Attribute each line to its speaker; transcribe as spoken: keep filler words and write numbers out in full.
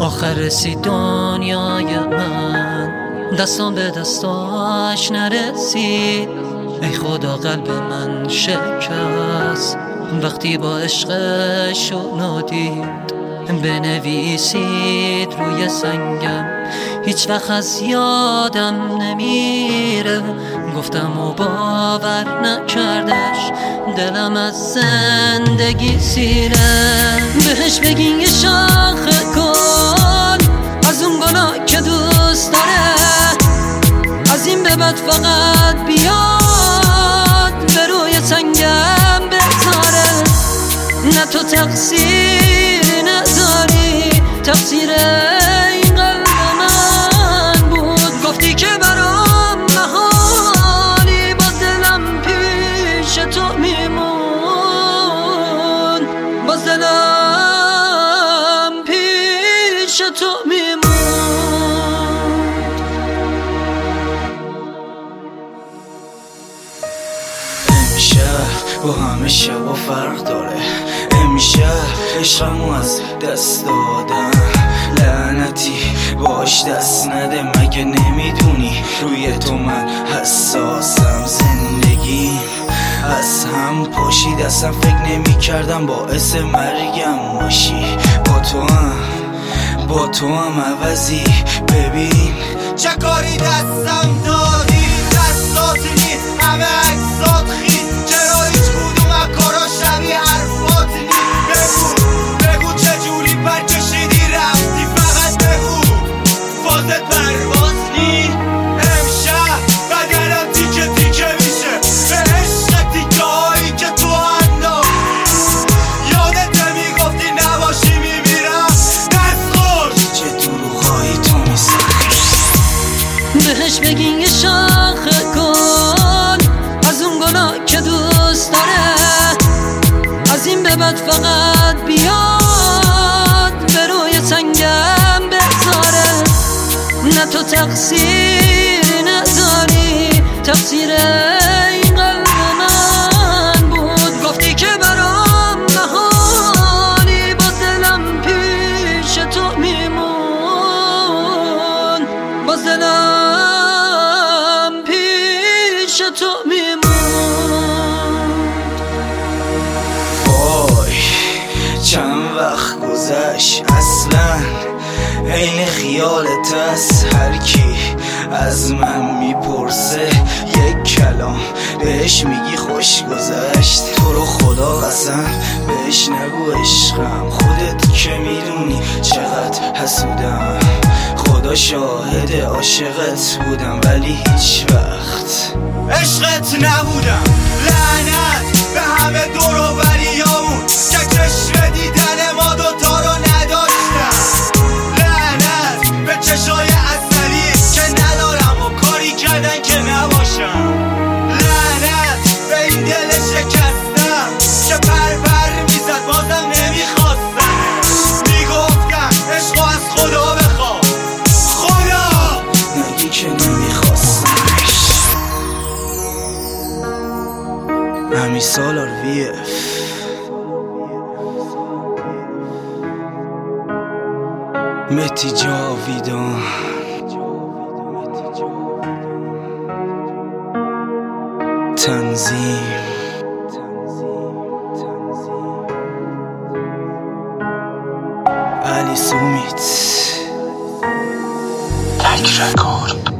Speaker 1: آخر رسید دنیای من، دستان به دستاش نرسید. ای خدا قلب من شکست وقتی با عشقش نادید. بنویسید روی سنگم هیچ وقت از یادم نمیره. گفتم و باور نکردش، دلم از زندگی سیره. بهش بگین یه شاخه کن از اون گناه که دوست داره، از این به بعد فقط بیاد به روی سنگم بذاره. نه تو تقصیری نداری، تقصیر این قلب من بود. گفتی که برام محالی، باز دلم پیش تو میمون، باز دلم پیش تو میمون.
Speaker 2: امشب با همه شبا فرق داره، امشب عشقمو از دست دادم. لعنتی باش دست نده، مگه نمیدونی روی تو من حساسم. زندگیم از هم پاشید، اصلا فکر نمی کردم باعث مرگم باشی. با تو هم با تو هم عوضی، ببین چه کاری دستم دادی. دستات نی همه عکسات خید، چرا هیچ کدوم از کارا شبیه حرفات نی. بگو بگو چجوری پر کشیدی رفتی، فقط بگو فازت پرواز نی. امشب بدنم تیکه تیکه میشه به عشق تیکه هایی که تو انداختی. یادت نمیگفتی نباشی میمیرم، دست خوش چه دروغایی تو میسازی.
Speaker 1: بهش بگین یه شاخه کن از اون گناه که دوست داره، از این به بعد فقط بیاد به روی سنگم بذاره. نه تو تقصیری نداری، تقصیر این قلب من بود. گفتی که برام محالی، باز دلم پیش تو میمون، باز دلم پیش تو میمون.
Speaker 2: وای چند وقت گذشت، اصلا عین خیالت است. هر کی از من میپرسه یک کلام بهش میگی خوش گذشت. تو رو خدا قسم بهش نگو عشقم، خودت که میدونی چقدر حسودم. خدا شاهد عاشقت بودم ولی هیچ وقت عشقت نبودم. لعنت به همه دور و بریامون که چشم دیدن ما دوتا رو نداشتن. لعنت به چشای اصلی که ندارم و کاری کردن که نباشم. لعنت به این دل شکستم که پر پر میزد بازم نمیخواستم. میگفتم عشقو از خدا بخوا، خدا نگی که نمیخواستمش. همی سالار وی اف مهدی جاویدان. تنظیم علی سومیت. تک رکورد.